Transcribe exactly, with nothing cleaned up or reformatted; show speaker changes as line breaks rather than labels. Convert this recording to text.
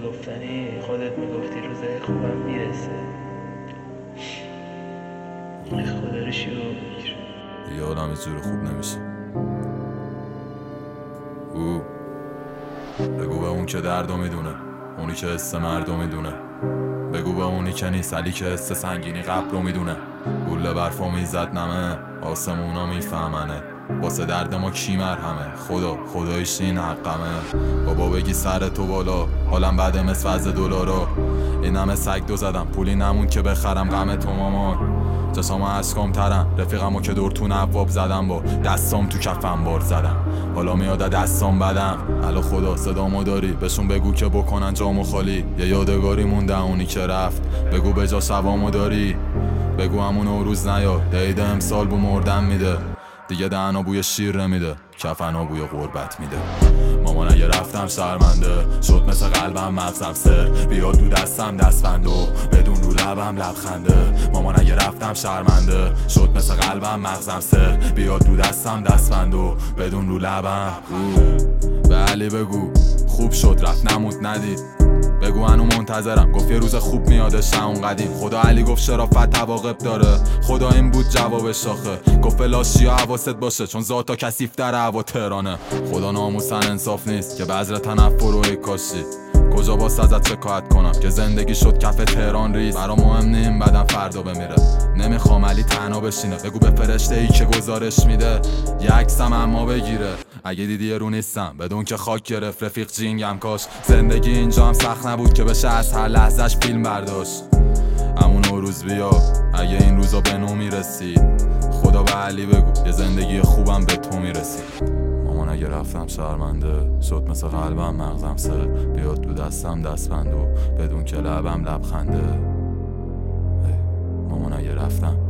گفتنی خودت میگفتی روزای خوبم میرسه. خدا رو شروع میگیره
دیگه آدم یه جور خوب نمیشه. او بگو به اون که دردو میدونه، اونی که حس مردو میدونه. بگو به اونی که نیست علی که حس سنگینی قبر رو میدونه. گوله برفا میزد نمه آسمونا میفهمنه. واسه درد ما کی مرهمه؟ خدا خدایش این حقمه. بابا بگی سر تو بالا حالم بده مثل وز دلارا. این همه سگ دو زدم پولی نمون که بخرم غم تو مامان. جسام اشکام ترم رفیقمو که دور تو نواب زدم با دستام تو کفم بار زدم. حالا میاد دستام بدم. الو خدا صدامو داری بهشون بگو که بکنن جامو خالی. یه یادگاری مونده اونی که رفت بگو به جا شبامو داری. بگو همون روز نیا دیده امسال بو مردم میده. دیگه دهنا بوی شیر نمیده کفنا بوی غربت میده. مامان اگه رفتم شرمنده شد مثل قلبم مغزم سر. بیاد دو دستم دستبند و بدون رو لبم لبخنده. مامان اگه رفتم شرمنده شد مثل قلبم مغزم سر. بیاد دو دستم دستبند و بدون رو لبم. به علی بگو خوب شد رفت نمود ندید. بگو هنو منتظرم گفت یه روز خوب میادش اون قدیم. خدا علی گفت شرافت تواقب داره. خدا این بود جوابش آخه. گفت لاشی ها حواست باشه چون ذاتا کثیف در هوا تهرانه. خدا ناموسن انصاف نیست که بذر تنفر و ای کاشی. کجا باست ازت شکایت کنم که زندگی شد کف تهران ریز. برا مهم نیم بدن فردا بمیره. نمیخوام علی تنها بشینه. بگو به فرشته ای که گزارش میده یه عکسم اما بگیره. اگه دیدی یه رو نیستم بدون که خاک گرفت رفیق جینگم. کاش زندگی اینجا هم سخت نبود که بشه از هر لحظهش فیلم برداشت. همون روز بیا اگه این روزا به نو میرسید. خدا به علی بگو یه زندگی خوبم به تو میرسید. مامان اگه رفتم شرمنده شد مثل قلبم مغزم سر. بیاد دو دستم دستبند و بدون که لبم لبخنده. مامان اگه رفتم